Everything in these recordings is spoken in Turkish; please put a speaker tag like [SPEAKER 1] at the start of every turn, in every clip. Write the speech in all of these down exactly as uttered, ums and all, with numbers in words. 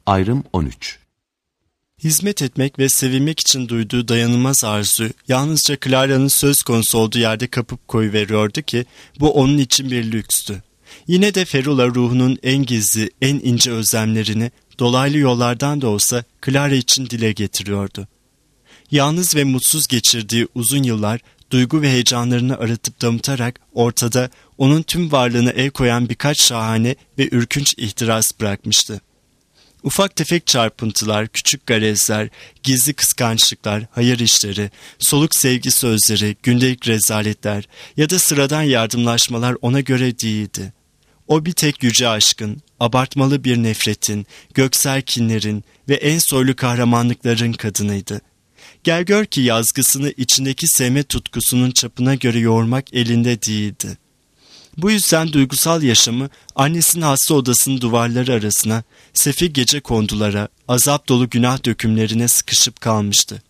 [SPEAKER 1] Ayrım on üç.
[SPEAKER 2] Hizmet etmek ve sevilmek için duyduğu dayanılmaz arzu yalnızca Clara'nın söz konusu olduğu yerde kapıp koyuveriyordu ki bu onun için bir lükstü. Yine de Ferula ruhunun en gizli, en ince özlemlerini dolaylı yollardan da olsa Clara için dile getiriyordu. Yalnız ve mutsuz geçirdiği uzun yıllar duygu ve heyecanlarını aratıp damıtarak ortada onun tüm varlığına el koyan birkaç şahane ve ürkünç ihtiras bırakmıştı. Ufak tefek çarpıntılar, küçük garezler, gizli kıskançlıklar, hayır işleri, soluk sevgi sözleri, gündelik rezaletler ya da sıradan yardımlaşmalar ona göre değildi. O bir tek yüce aşkın, abartmalı bir nefretin, göksel kinlerin ve en soylu kahramanlıkların kadınıydı. Gel gör ki yazgısını içindeki sevme tutkusunun çapına göre yoğurmak elinde değildi. Bu yüzden duygusal yaşamı annesinin hasta odasının duvarları arasına, sefil gece kondulara, azap dolu günah dökümlerine sıkışıp kalmıştı.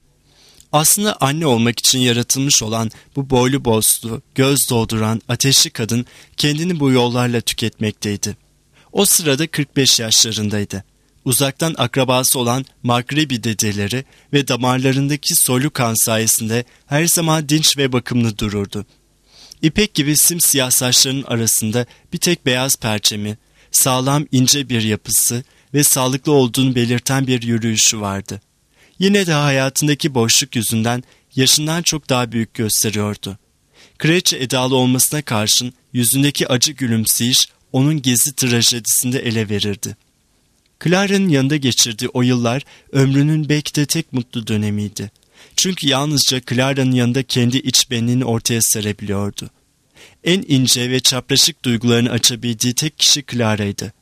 [SPEAKER 2] Aslında anne olmak için yaratılmış olan bu boylu boslu, göz dolduran, ateşli kadın kendini bu yollarla tüketmekteydi. O sırada kırk beş yaşlarındaydı. Uzaktan akrabası olan Magrebi dedeleri ve damarlarındaki soylu kan sayesinde her zaman dinç ve bakımlı dururdu. İpek gibi simsiyah saçlarının arasında bir tek beyaz perçemi, sağlam ince bir yapısı ve sağlıklı olduğunu belirten bir yürüyüşü vardı. Yine de hayatındaki boşluk yüzünden yaşından çok daha büyük gösteriyordu. Kraliçe edalı olmasına karşın yüzündeki acı gülümseyiş onun gizli trajedisinde ele verirdi. Clara'nın yanında geçirdiği o yıllar ömrünün belki de tek mutlu dönemiydi. Çünkü yalnızca Clara'nın yanında kendi iç benliğini ortaya serebiliyordu. En ince ve çapraşık duygularını açabildiği tek kişi Clara'ydı.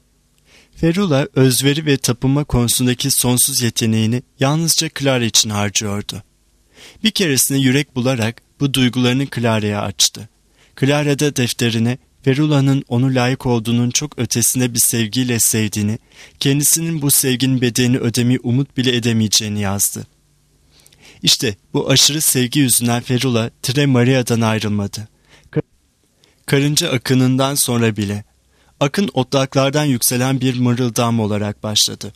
[SPEAKER 2] Ferula özveri ve tapınma konusundaki sonsuz yeteneğini yalnızca Clara için harcıyordu. Bir keresinde yürek bularak bu duygularını Clara'ya açtı. Clara da defterine Ferula'nın onu layık olduğunun çok ötesinde bir sevgiyle sevdiğini, kendisinin bu sevginin bedelini ödemeyi umut bile edemeyeceğini yazdı. İşte bu aşırı sevgi yüzünden Ferula Tre Maria'dan ayrılmadı. Karınca akınından sonra bile. Akın otlaklardan yükselen bir mırıldam olarak başladı.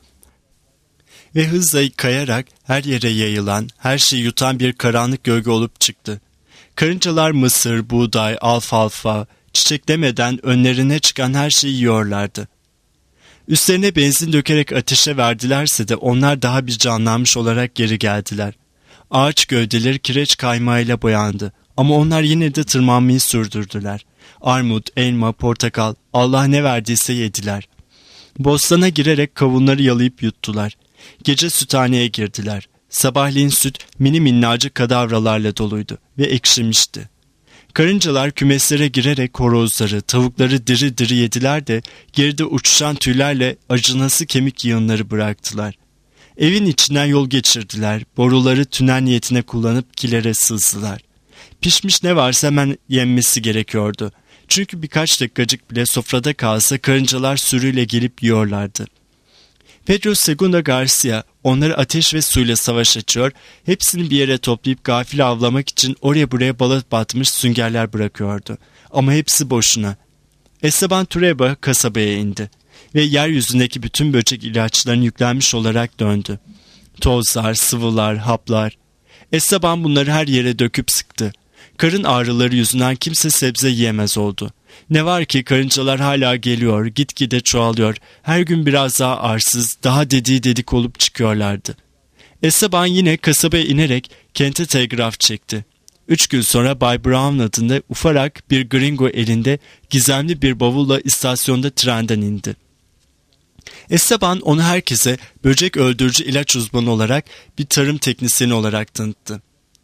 [SPEAKER 2] Ve hızla kayarak her yere yayılan, her şeyi yutan bir karanlık gölge olup çıktı. Karıncalar mısır, buğday, alfalfa, çiçek demeden önlerine çıkan her şeyi yiyorlardı. Üstlerine benzin dökerek ateşe verdilerse de onlar daha bir canlanmış olarak geri geldiler. Ağaç gövdeleri kireç kaymağıyla boyandı ama onlar yine de tırmanmayı sürdürdüler. Armut, elma, portakal, Allah ne verdiyse yediler. Bostana girerek kavunları yalayıp yuttular. Gece süthaneye girdiler. Sabahleyin süt mini minnacık kadavralarla doluydu ve ekşimişti. Karıncalar kümeslere girerek horozları, tavukları diri diri yediler de geride uçuşan tüylerle acınası kemik yığınları bıraktılar. Evin içinden yol geçirdiler, boruları tünel niyetine kullanıp kilere sızdılar. Pişmiş ne varsa hemen yenmesi gerekiyordu. Çünkü birkaç dakikacık bile sofrada kalsa karıncalar sürüyle gelip yiyorlardı. Pedro Segunda Garcia onları ateş ve suyla savaş açıyor, hepsini bir yere toplayıp gafil avlamak için oraya buraya balık batmış süngerler bırakıyordu. Ama hepsi boşuna. Esteban Trueba kasabaya indi ve yeryüzündeki bütün böcek ilaçlarını yüklenmiş olarak döndü. Tozlar, sıvılar, haplar. Esteban bunları her yere döküp sıktı. Karın ağrıları yüzünden kimse sebze yiyemez oldu. Ne var ki karıncalar hala geliyor, gitgide çoğalıyor, her gün biraz daha arsız, daha dediği dedik olup çıkıyorlardı. Esteban yine kasabaya inerek kente telgraf çekti. Üç gün sonra Bay Brown adında ufarak bir gringo elinde gizemli bir bavulla istasyonda trenden indi. Esteban onu herkese böcek öldürücü ilaç uzmanı olarak bir tarım teknisyeni olarak tanıttı.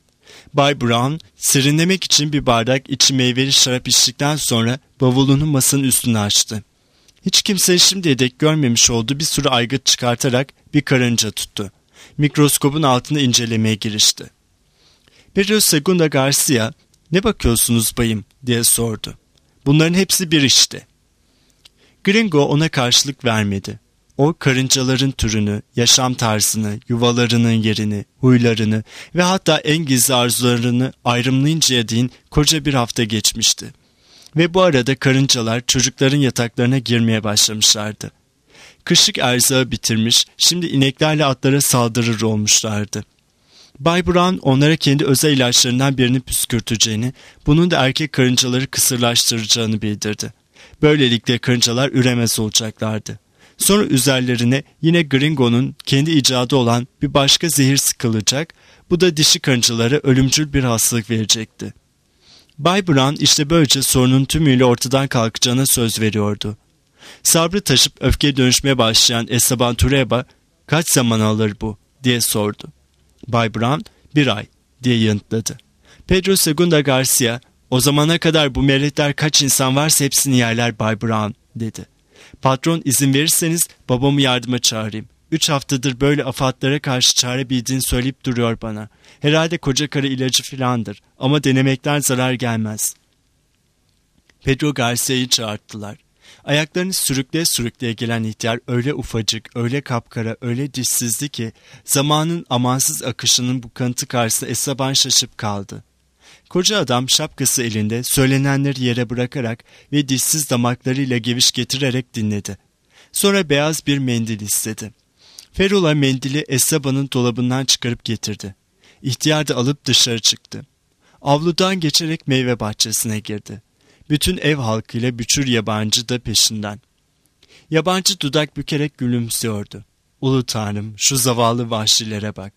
[SPEAKER 2] Bay Brown serinlemek için bir bardak içi meyveli şarap içtikten sonra bavulunu masanın üstüne açtı. Hiç kimse şimdiye dek görmemiş olduğu bir sürü aygıt çıkartarak bir karınca tuttu. Mikroskopun altında incelemeye girişti. Pedro Segunda Garcia, "Ne bakıyorsunuz bayım?" diye sordu. "Bunların hepsi bir işte." Gringo ona karşılık vermedi. O karıncaların türünü, yaşam tarzını, yuvalarının yerini, huylarını ve hatta en gizli arzularını ayrımlayıncaya değin koca bir hafta geçmişti. Ve bu arada karıncalar çocukların yataklarına girmeye başlamışlardı. Kışlık erzağı bitirmiş, şimdi ineklerle atlara saldırır olmuşlardı. Bay Brown onlara kendi özel ilaçlarından birini püskürteceğini, bunun da erkek karıncaları kısırlaştıracağını bildirdi. Böylelikle karıncalar üremez olacaklardı. Sonra üzerlerine yine Gringo'nun kendi icadı olan bir başka zehir sıkılacak, bu da dişi karıncalara ölümcül bir hastalık verecekti. Bay Brown işte böylece sorunun tümüyle ortadan kalkacağına söz veriyordu. Sabrı taşıp öfkeye dönüşmeye başlayan Esteban Trueba, "Kaç zaman alır bu?" diye sordu. Bay Brown, "Bir ay," diye yanıtladı. Pedro Segunda Garcia, "O zamana kadar bu melekler kaç insan varsa hepsini yerler Bay Brown," dedi. "Patron, izin verirseniz babamı yardıma çağırayım. Üç haftadır böyle afatlara karşı çare bildiğini söyleyip duruyor bana. Herhalde koca karı ilacı filandır ama denemekten zarar gelmez." Pedro Garcia'yı çağırttılar. Ayaklarını sürükleye sürükleye gelen ihtiyar öyle ufacık, öyle kapkara, öyle dişsizdi ki zamanın amansız akışının bu kanıtı karşısında Esteban şaşıp kaldı. Koca adam şapkası elinde söylenenleri yere bırakarak ve dişsiz damaklarıyla geviş getirerek dinledi. Sonra beyaz bir mendil istedi. Ferula mendili Esteban'ın dolabından çıkarıp getirdi. İhtiyar da alıp dışarı çıktı. Avludan geçerek meyve bahçesine girdi. Bütün ev halkıyla büçür yabancı da peşinden. Yabancı dudak bükerek gülümsüyordu. "Ulu Tanrım, şu zavallı vahşilere bak."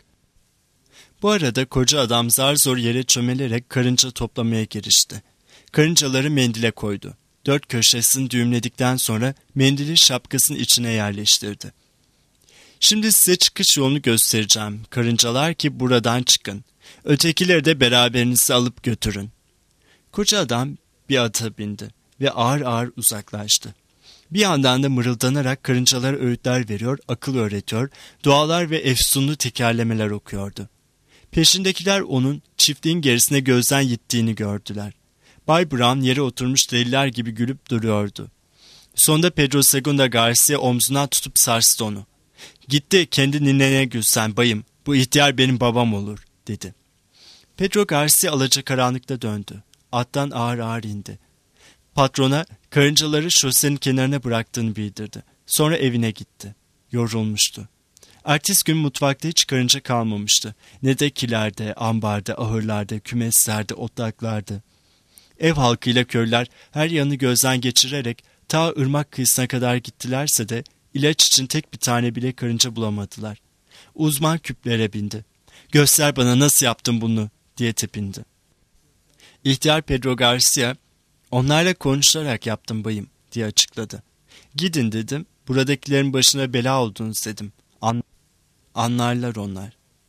[SPEAKER 2] Bu arada koca adam zar zor yere çömelerek karınca toplamaya girişti. Karıncaları mendile koydu. Dört köşesini düğümledikten sonra mendili şapkasının içine yerleştirdi. "Şimdi size çıkış yolunu göstereceğim. Karıncalar, ki buradan çıkın. Ötekileri de beraberinize alıp götürün." Koca adam bir ata bindi ve ağır ağır uzaklaştı. Bir yandan da mırıldanarak karıncalara öğütler veriyor, akıl öğretiyor, dualar ve efsunlu tekerlemeler okuyordu. Peşindekiler onun çiftliğin gerisine gözden gittiğini gördüler. Bay Brown yere oturmuş deliler gibi gülüp duruyordu. Sonunda Pedro Segunda Garcia omzuna tutup sarstı onu. "Gitti, kendi ninene gülsen bayım, bu ihtiyar benim babam olur," dedi. Pedro Garcia alacakaranlıkta döndü. Attan ağır ağır indi. Patrona karıncaları şosenin kenarına bıraktığını bildirdi. Sonra evine gitti. Yorulmuştu. Ertesi gün mutfakta hiç karınca kalmamıştı. Ne de kilerde, ambarda, ahırlarda, kümeslerde, otlaklarda. Ev halkıyla köylüler her yanı gözden geçirerek ta ırmak kıyısına kadar gittilerse de ilaç için tek bir tane bile karınca bulamadılar. Uzman küplere bindi. "Göster bana, nasıl yaptın bunu?" diye tepindi. İhtiyar Pedro Garcia, "Onlarla konuşarak yaptım bayım," diye açıkladı. "Gidin," dedim, "buradakilerin başına bela oldunuz," dedim. An Anlarlar onlar.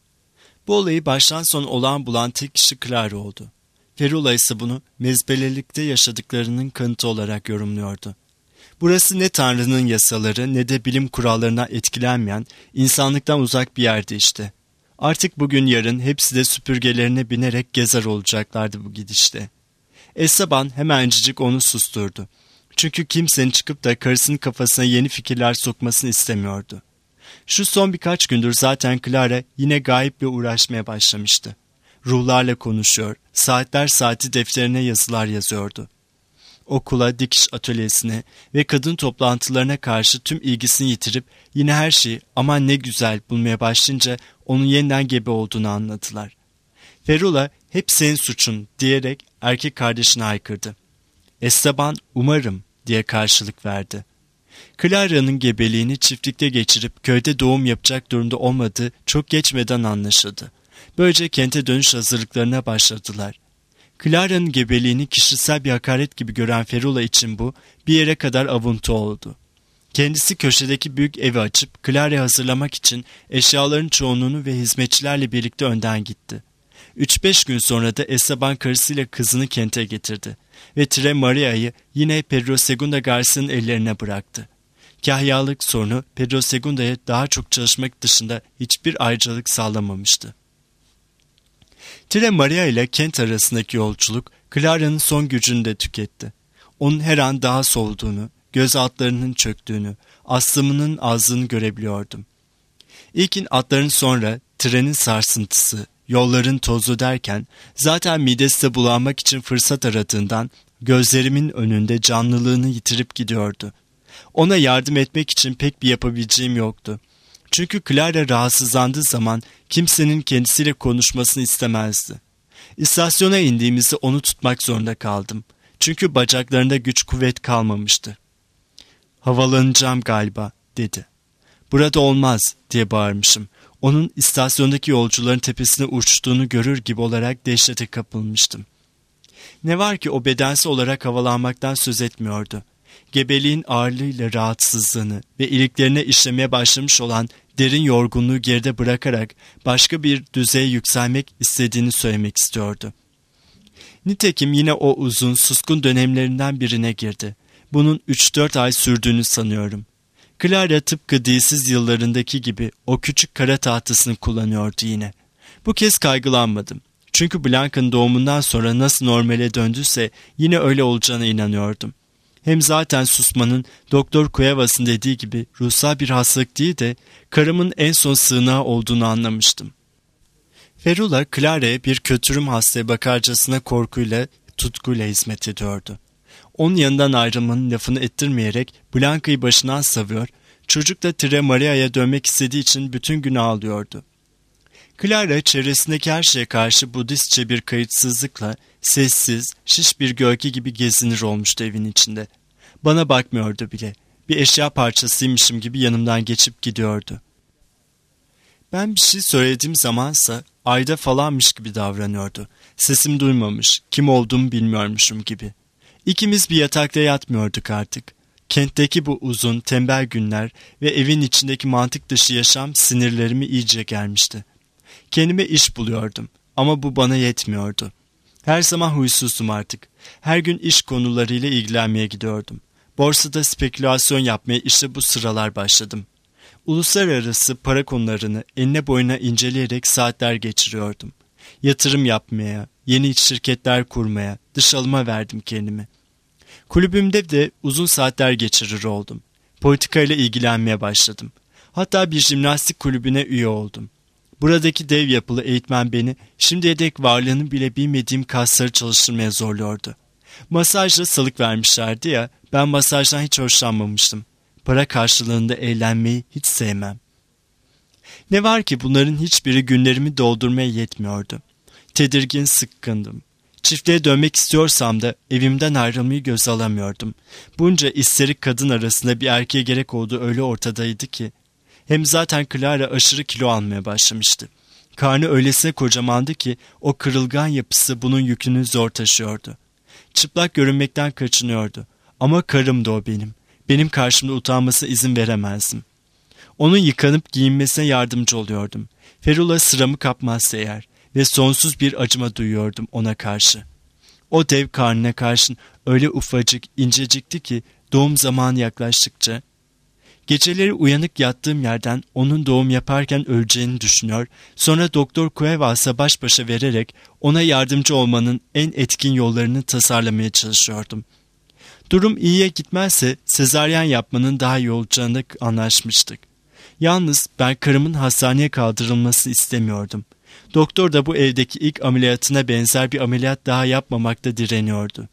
[SPEAKER 2] Bu olayı baştan sona olağan bulan tek kişi Clara oldu. Ferula ise bunu mezbelelikte yaşadıklarının kanıtı olarak yorumluyordu. Burası ne Tanrı'nın yasaları ne de bilim kurallarına etkilenmeyen, insanlıktan uzak bir yerdi işte. Artık bugün yarın hepsi de süpürgelerine binerek gezer olacaklardı bu gidişte. Esteban hemencik onu susturdu. Çünkü kimsenin çıkıp da karısının kafasına yeni fikirler sokmasını istemiyordu. Şu son birkaç gündür zaten Clara yine gayiple uğraşmaya başlamıştı. Ruhlarla konuşuyor, saatler saati defterine yazılar yazıyordu. Okula, dikiş atölyesine ve kadın toplantılarına karşı tüm ilgisini yitirip yine her şeyi aman ne güzel bulmaya başlayınca onun yeniden gebe olduğunu anladılar. Ferula hep senin suçun diyerek erkek kardeşine haykırdı. Esteban umarım diye karşılık verdi. Clara'nın gebeliğini çiftlikte geçirip köyde doğum yapacak durumda olmadığı çok geçmeden anlaşıldı. Böylece kente dönüş hazırlıklarına başladılar. Clara'nın gebeliğini kişisel bir hakaret gibi gören Ferula için bu bir yere kadar avuntu oldu. Kendisi köşedeki büyük evi açıp Clara'yı hazırlamak için eşyaların çoğunluğunu ve hizmetçilerle birlikte önden gitti. Üç beş gün sonra da Esteban karısıyla kızını kente getirdi ve Tre Maria'yı yine Pedro Segunda Garcia'nın ellerine bıraktı. Kahyalık sorunu Pedro Segunda'ya daha çok çalışmak dışında hiçbir ayrıcalık sağlamamıştı. Tre Maria ile kent arasındaki yolculuk Clara'nın son gücünü de tüketti. Onun her an daha solduğunu, göz altlarının çöktüğünü, astımının azdığını görebiliyordum. İlkin atların sonra trenin sarsıntısı, yolların tozu derken zaten midesi de bulanmak için fırsat aradığından gözlerimin önünde canlılığını yitirip gidiyordu. Ona yardım etmek için pek bir yapabileceğim yoktu. Çünkü Clara rahatsızlandığı zaman kimsenin kendisiyle konuşmasını istemezdi. İstasyona indiğimizde onu tutmak zorunda kaldım. Çünkü bacaklarında güç kuvvet kalmamıştı. "Havalanacağım galiba," dedi. "Burada olmaz," diye bağırmışım. Onun istasyondaki yolcuların tepesine uçtuğunu görür gibi olarak dehşete kapılmıştım. Ne var ki o bedensel olarak havalanmaktan söz etmiyordu. Gebeliğin ağırlığıyla rahatsızlığını ve iliklerine işlemeye başlamış olan derin yorgunluğu geride bırakarak başka bir düzeye yükselmek istediğini söylemek istiyordu. Nitekim yine o uzun, suskun dönemlerinden birine girdi. Bunun üç dört ay sürdüğünü sanıyorum. Clara tıpkı dilsiz yıllarındaki gibi o küçük kara tahtasını kullanıyordu yine. Bu kez kaygılanmadım. Çünkü Blanca'nın doğumundan sonra nasıl normale döndüyse yine öyle olacağına inanıyordum. Hem zaten susmanın Doktor Cuevas'ın dediği gibi ruhsal bir hastalık değil de karımın en son sığınağı olduğunu anlamıştım. Ferula, Clara'ya bir kötürüm hastaya bakarcasına korkuyla, tutkuyla hizmet ediyordu. Onun yanından ayrılmanın lafını ettirmeyerek Blanca'yı başından savuyor, çocuk da Tre Maria'ya dönmek istediği için bütün gün ağlıyordu. Clara çevresindeki her şeye karşı Budistçe bir kayıtsızlıkla sessiz, şiş bir gölge gibi gezinir olmuştu evin içinde. Bana bakmıyordu bile. Bir eşya parçasıymışım gibi yanımdan geçip gidiyordu. Ben bir şey söylediğim zamansa ayda falanmış gibi davranıyordu. Sesim duymamış, kim olduğumu bilmiyormuşum gibi. İkimiz bir yatakta yatmıyorduk artık. Kentteki bu uzun, tembel günler ve evin içindeki mantık dışı yaşam sinirlerimi iyice germişti. Kendime iş buluyordum ama bu bana yetmiyordu. Her zaman huysuzdum artık. Her gün iş konularıyla ilgilenmeye gidiyordum. Borsada spekülasyon yapmaya işte bu sıralar başladım. Uluslararası para konularını enine boyuna inceleyerek saatler geçiriyordum. Yatırım yapmaya, yeni şirketler kurmaya, dış alıma verdim kendimi. Kulübümde de uzun saatler geçirir oldum. Politikayla ilgilenmeye başladım. Hatta bir jimnastik kulübüne üye oldum. Buradaki dev yapılı eğitmen beni şimdiye dek varlığını bile bilmediğim kasları çalıştırmaya zorluyordu. Masajla salık vermişlerdi ya, ben masajdan hiç hoşlanmamıştım. Para karşılığında eğlenmeyi hiç sevmem. Ne var ki bunların hiçbiri günlerimi doldurmaya yetmiyordu. Tedirgin, sıkkındım. Çiftliğe dönmek istiyorsam da evimden ayrılmayı göze alamıyordum. Bunca isterik kadın arasında bir erkeğe gerek olduğu öyle ortadaydı ki. Hem zaten Clara aşırı kilo almaya başlamıştı. Karnı öylesine kocamandı ki o kırılgan yapısı bunun yükünü zor taşıyordu. Çıplak görünmekten kaçınıyordu. Ama karımdı o benim. Benim karşımda utanmasına izin veremezdim. Onun yıkanıp giyinmesine yardımcı oluyordum. Ferula sıramı kapmazsa eğer ve sonsuz bir acıma duyuyordum ona karşı. O dev karnına karşın öyle ufacık, incecikti ki doğum zamanı yaklaştıkça geceleri uyanık yattığım yerden onun doğum yaparken öleceğini düşünüyor, sonra Doktor Cuevas'a baş başa vererek ona yardımcı olmanın en etkin yollarını tasarlamaya çalışıyordum. Durum iyiye gitmezse sezaryen yapmanın daha iyi olacağını anlaşmıştık. Yalnız ben karımın hastaneye kaldırılmasını istemiyordum. Doktor da bu evdeki ilk ameliyatına benzer bir ameliyat daha yapmamakta direniyordu.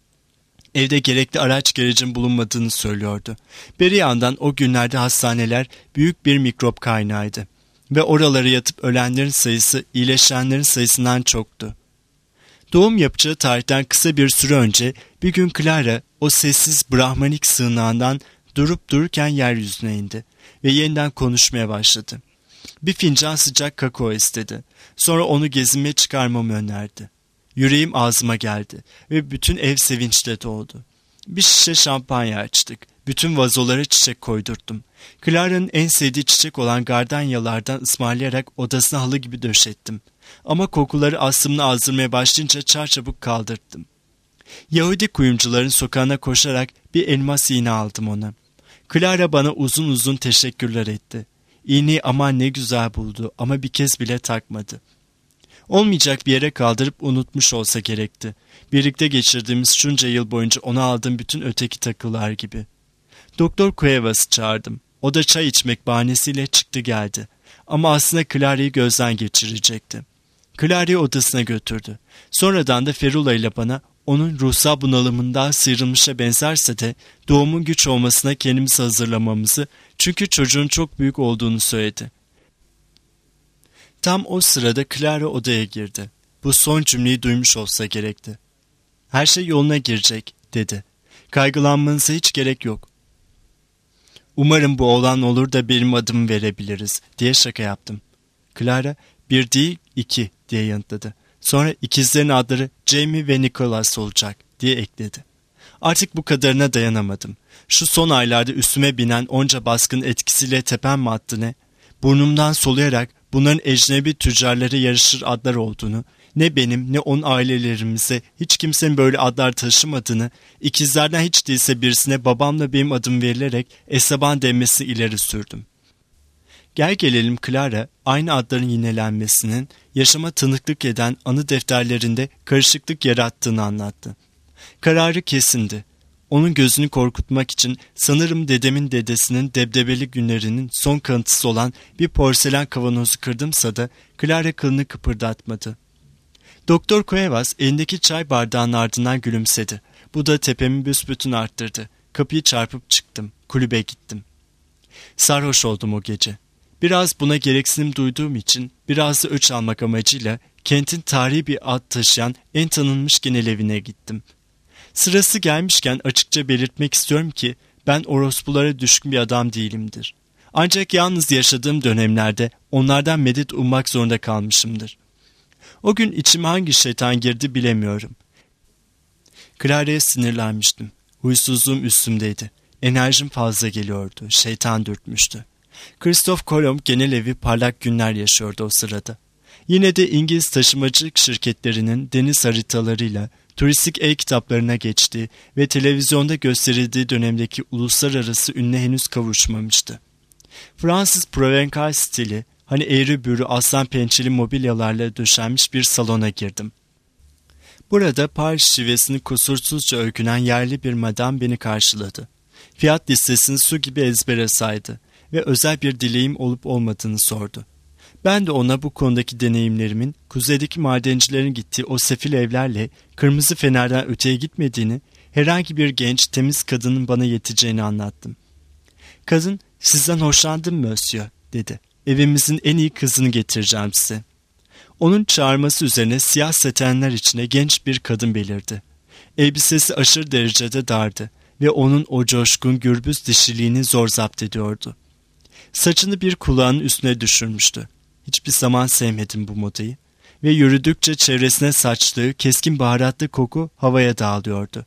[SPEAKER 2] Evde gerekli araç gerecin bulunmadığını söylüyordu. Bir yandan o günlerde hastaneler büyük bir mikrop kaynağıydı. Ve oralara yatıp ölenlerin sayısı iyileşenlerin sayısından çoktu. Doğum yapacağı tarihten kısa bir süre önce bir gün Clara o sessiz Brahmanik sığınağından durup dururken yeryüzüne indi ve yeniden konuşmaya başladı. Bir fincan sıcak kakao istedi. Sonra onu gezinmeye çıkarmamı önerdi. Yüreğim ağzıma geldi ve bütün ev sevinçle doldu. Bir şişe şampanya açtık. Bütün vazolara çiçek koydurttum. Clara'nın en sevdiği çiçek olan gardanyalardan ısmarlayarak odasına halı gibi döşettim. Ama kokuları aslımını azdırmaya başlayınca çarçabuk kaldırttım. Yahudi kuyumcuların sokağına koşarak bir elmas iğne aldım ona. Clara bana uzun uzun teşekkürler etti. İğneyi aman ne güzel buldu ama bir kez bile takmadı. Olmayacak bir yere kaldırıp unutmuş olsa gerekti. Birlikte geçirdiğimiz şunca yıl boyunca ona aldığım bütün öteki takılar gibi. Doktor Cuevas'ı çağırdım. O da çay içmek bahanesiyle çıktı geldi. Ama aslında Clara'yı gözden geçirecekti. Clara'yı odasına götürdü. Sonradan da Ferula ile bana onun ruhsal bunalımından sıyrılmışa benzerse de doğumun güç olmasına kendimizi hazırlamamızı, çünkü çocuğun çok büyük olduğunu söyledi. Tam o sırada Clara odaya girdi. Bu son cümleyi duymuş olsa gerekti. "Her şey yoluna girecek," dedi. "Kaygılanmanıza hiç gerek yok. Umarım bu oğlan olur da benim adımı verebiliriz," diye şaka yaptım. Clara, "Bir değil, iki," diye yanıtladı. Sonra "ikizlerin adları Jamie ve Nicholas olacak," diye ekledi. Artık bu kadarına dayanamadım. Şu son aylarda üstüme binen onca baskının etkisiyle tepem mi attı ne? Burnumdan soluyarak bunların ecnebi tüccarlara yarışır adlar olduğunu, ne benim ne onun ailelerimize hiç kimsenin böyle adlar taşımadığını, ikizlerden hiç değilse birisine babamla benim adım verilerek Esteban denmesini ileri sürdüm. Gel gelelim Clara, aynı adların yinelenmesinin yaşama tanıklık eden anı defterlerinde karışıklık yarattığını anlattı. Kararı kesindi. Onun gözünü korkutmak için sanırım dedemin dedesinin debdebeli günlerinin son kanıtısı olan bir porselen kavanozu kırdımsa da Clara kılını kıpırdatmadı. Doktor Cuevas elindeki çay bardağının ardından gülümsedi. Bu da tepemi büsbütün arttırdı. Kapıyı çarpıp çıktım. Kulübe gittim. Sarhoş oldum o gece. Biraz buna gereksinim duyduğum için biraz da öç almak amacıyla kentin tarihi bir ad taşıyan en tanınmış genel evine gittim. Sırası gelmişken açıkça belirtmek istiyorum ki ben orospulara düşkün bir adam değilimdir. Ancak yalnız yaşadığım dönemlerde onlardan medet ummak zorunda kalmışımdır. O gün içime hangi şeytan girdi bilemiyorum. Clara'ya sinirlenmiştim. Huysuzluğum üstümdeydi. Enerjim fazla geliyordu. Şeytan dürtmüştü. Christoph Kolomb genel evi parlak günler yaşıyordu o sırada. Yine de İngiliz taşımacılık şirketlerinin deniz haritalarıyla turistik e-kitaplarına geçtiği ve televizyonda gösterildiği dönemdeki uluslararası ününe henüz kavuşmamıştı. Fransız Provençal stili, hani eğri büğrü aslan pençeli mobilyalarla döşenmiş bir salona girdim. Burada Paris şivesini kusursuzca öykünen yerli bir madam beni karşıladı. Fiyat listesini su gibi ezbere saydı ve özel bir dileğim olup olmadığını sordu. Ben de ona bu konudaki deneyimlerimin kuzeydeki madencilerin gittiği o sefil evlerle kırmızı fenerden öteye gitmediğini, herhangi bir genç temiz kadının bana yeteceğini anlattım. Kadın, "Sizden hoşlandım monsieur," dedi. "Evimizin en iyi kızını getireceğim size." Onun çağırması üzerine siyah satenler içine genç bir kadın belirdi. Elbisesi aşırı derecede dardı ve onun o coşkun gürbüz dişiliğini zor zapt ediyordu. Saçını bir kulağının üstüne düşürmüştü. Hiçbir zaman sevmedim bu modayı ve yürüdükçe çevresine saçtığı keskin baharatlı koku havaya dağılıyordu.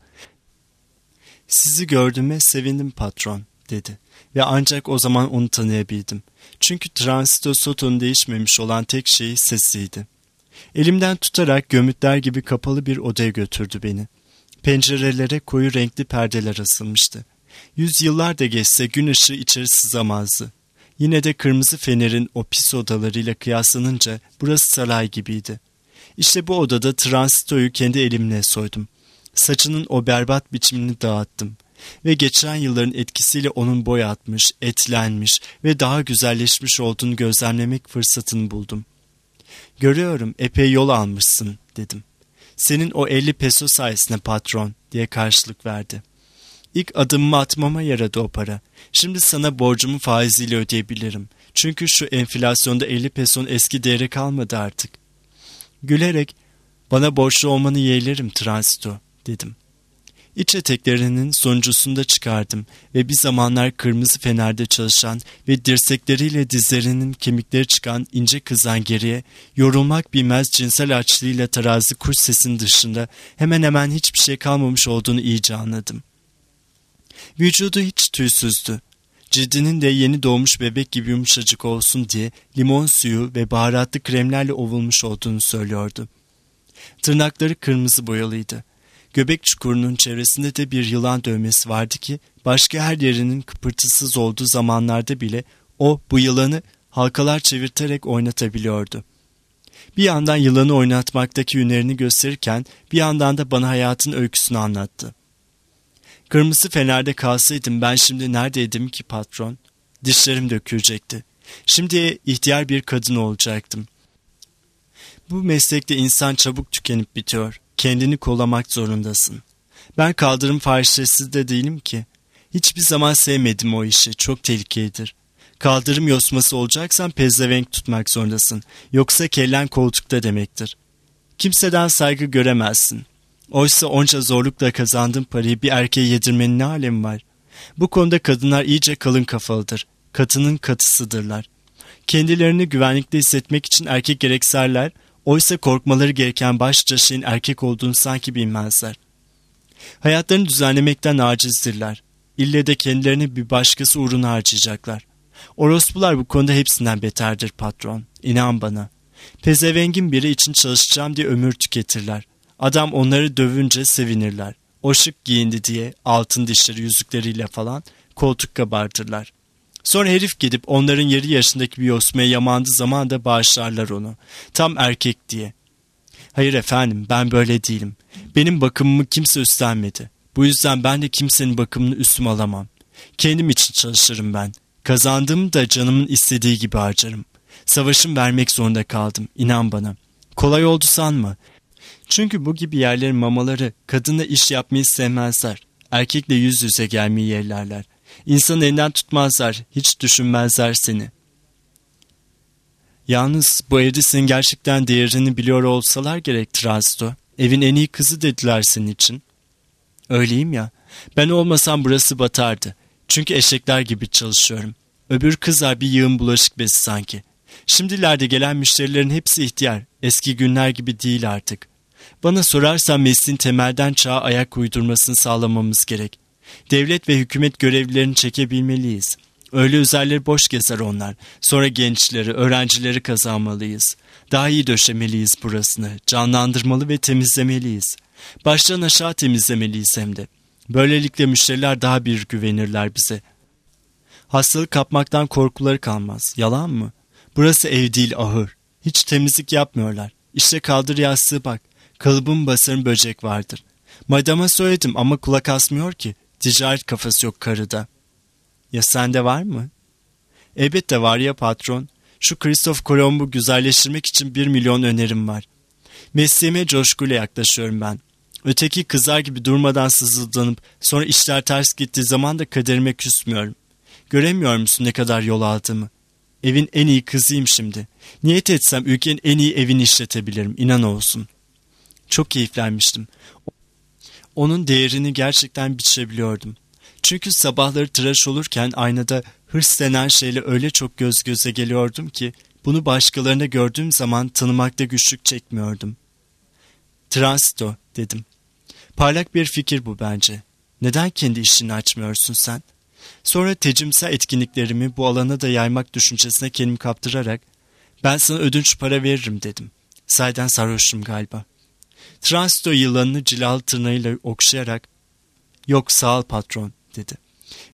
[SPEAKER 2] "Sizi gördüğüme sevindim patron," dedi ve ancak o zaman onu tanıyabildim. Çünkü Transito Soto'nun değişmemiş olan tek şeyi sesiydi. Elimden tutarak gömütler gibi kapalı bir odaya götürdü beni. Pencerelere koyu renkli perdeler asılmıştı. Yüzyıllar da geçse gün ışığı içeri sızamazdı. Yine de kırmızı fenerin o pis odalarıyla kıyaslanınca burası saray gibiydi. İşte bu odada Transito'yu kendi elimle soydum. Saçının o berbat biçimini dağıttım. Ve geçen yılların etkisiyle onun boy atmış, etlenmiş ve daha güzelleşmiş olduğunu gözlemlemek fırsatını buldum. "Görüyorum, epey yol almışsın," dedim. "Senin o elli peso sayesinde patron," diye karşılık verdi. "İlk adımımı atmama yaradı o para. Şimdi sana borcumu faiziyle ödeyebilirim. Çünkü şu enflasyonda elli pesonun eski değeri kalmadı artık." Gülerek, "Bana borçlu olmanı yeğlerim Transito," dedim. İç eteklerinin sonuncusunu da çıkardım ve bir zamanlar kırmızı fenerde çalışan ve dirsekleriyle dizlerinin kemikleri çıkan ince kızdan geriye, yorulmak bilmez cinsel açlığıyla terazi kuş sesinin dışında hemen hemen hiçbir şey kalmamış olduğunu iyice anladım. Vücudu hiç tüysüzdü. Cildinin de yeni doğmuş bebek gibi yumuşacık olsun diye limon suyu ve baharatlı kremlerle ovulmuş olduğunu söylüyordu. Tırnakları kırmızı boyalıydı. Göbek çukurunun çevresinde de bir yılan dövmesi vardı ki başka her yerinin kıpırtısız olduğu zamanlarda bile o bu yılanı halkalar çevirterek oynatabiliyordu. Bir yandan yılanı oynatmaktaki hünerini gösterirken bir yandan da bana hayatın öyküsünü anlattı. "Kırmızı fenerde kalsaydım ben şimdi neredeydim ki patron? Dişlerim dökülecekti. Şimdi ihtiyar bir kadın olacaktım. Bu meslekte insan çabuk tükenip bitiyor. Kendini kollamak zorundasın. Ben kaldırım fahişesi de değilim ki. Hiçbir zaman sevmedim o işi. Çok tehlikelidir. Kaldırım yosması olacaksan pezevenk tutmak zorundasın. Yoksa kellen koltukta demektir. Kimseden saygı göremezsin. Oysa onca zorlukla kazandığın parayı bir erkeğe yedirmenin ne alemi var? Bu konuda kadınlar iyice kalın kafalıdır. Katının katısıdırlar. Kendilerini güvenlikte hissetmek için erkek gerekserler, oysa korkmaları gereken başlıca şeyin erkek olduğunu sanki bilmezler. Hayatlarını düzenlemekten acizdirler. İlle de kendilerini bir başkası uğruna harcayacaklar. Orospular bu konuda hepsinden beterdir patron. İnan bana. Pezevengin biri için çalışacağım diye ömür tüketirler. Adam onları dövünce sevinirler. O şık giyindi diye altın dişleri yüzükleriyle falan koltuk kabartırlar. Sonra herif gidip onların yarı yaşındaki bir yosmaya yamandığı zaman da bağışlarlar onu. Tam erkek diye. Hayır efendim, ben böyle değilim. Benim bakımımı kimse üstlenmedi. Bu yüzden ben de kimsenin bakımını üstüme alamam. Kendim için çalışırım ben. Kazandığımı da canımın istediği gibi harcarım. Savaşım vermek zorunda kaldım, inan bana. Kolay oldu sanma. Çünkü bu gibi yerlerin mamaları kadınla iş yapmayı sevmezler. Erkekle yüz yüze gelmeyi yerlerler. İnsanın elinden tutmazlar, hiç düşünmezler seni. Yalnız bu evde senin gerçekten değerini biliyor olsalar gerek Trasto. Evin en iyi kızı dediler senin için. Öyleyim ya. Ben olmasam burası batardı. Çünkü eşekler gibi çalışıyorum. Öbür kızlar bir yığın bulaşık bezi sanki. Şimdilerde gelen müşterilerin hepsi ihtiyar. Eski günler gibi değil artık. Bana sorarsan mesleğin temelden çağa ayak uydurmasını sağlamamız gerek. Devlet ve hükümet görevlilerini çekebilmeliyiz. Öyle üzerleri boş gezer onlar. Sonra gençleri, öğrencileri kazanmalıyız. Daha iyi döşemeliyiz burasını. Canlandırmalı ve temizlemeliyiz. Baştan aşağı temizlemeliyiz hem de. Böylelikle müşteriler daha bir güvenirler bize. Hastalık kapmaktan korkuları kalmaz. Yalan mı? Burası ev değil, ahır. Hiç temizlik yapmıyorlar. İşte kaldır yastığı bak. Kalıbın basarın böcek vardır. Madama söyledim ama kulak asmıyor ki. Ticaret kafası yok karıda. Ya sende var mı? Elbette var ya patron. Şu Christoph Kolomb'u güzelleştirmek için bir milyon önerim var. Mesleğime coşkuyla yaklaşıyorum ben. Öteki kızlar gibi durmadan sızıldanıp sonra işler ters gittiği zaman da kaderime küsmüyorum. Göremiyor musun ne kadar yol aldığımı? Evin en iyi kızıyım şimdi. Niyet etsem ülkenin en iyi evini işletebilirim, inan olsun. Çok keyiflenmiştim. Onun değerini gerçekten biçebiliyordum. Çünkü sabahları tıraş olurken aynada hırs denen şeyle öyle çok göz göze geliyordum ki bunu başkalarına gördüğüm zaman tanımakta güçlük çekmiyordum. Transto dedim. Parlak bir fikir bu bence. Neden kendi işini açmıyorsun sen? Sonra tecimsel etkinliklerimi bu alana da yaymak düşüncesine kendimi kaptırarak ben sana ödünç para veririm dedim. Sayden sarhoşum galiba. Transto yılanını cilalı tırnağıyla okşayarak yok sağ ol patron dedi.